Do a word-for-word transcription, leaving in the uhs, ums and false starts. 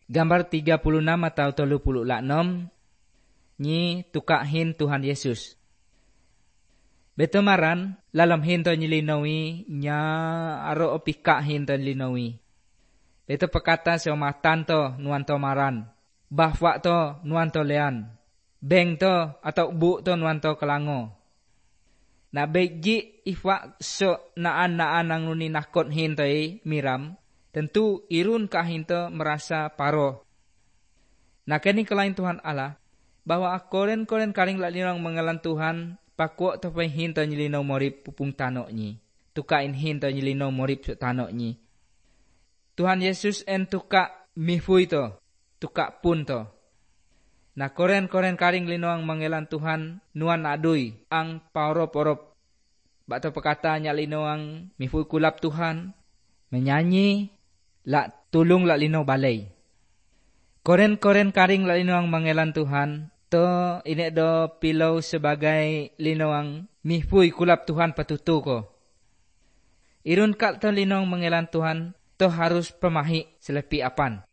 Gambar tiga puluh enam atau tiga puluh enam. Nyi tukak hin Tuhan Yesus. Beto maran lalam hin to nyilinawi nya aro opika hin to nyilinawi. Beto pekata seomatan to nuan to maran. Bahwa to nuan to lean. Beng to atau bu to nuan to kelango. Na beji ifak so naan-naan ang nuni nakot hin to miram. Tentu irun kahin to merasa paro. Nah kini kelain Tuhan Allah. Bahwa koren-koren karing lalinang mengalan Tuhan. Pakuak to pay hin to nyilinaw morip pupung tanok nyi. Tukain hin to nyilinaw morip sa tanok nyi. Tuhan Yesus en tuka mifuy to. Tuka pun to. Na koren-koren karing linawang mangelan Tuhan nuan aduy ang paorop-orop. Bato pekata nya linawang mifuy kulap Tuhan. Menyanyi la tulung la linaw balay. Koren-koren karing la linawang mangelan Tuhan. To ini do pilaw sebagai linawang mifuy kulap Tuhan patutu ko. Irun kal to linawang mangelan Tuhan. To harus pemahi selepi apan.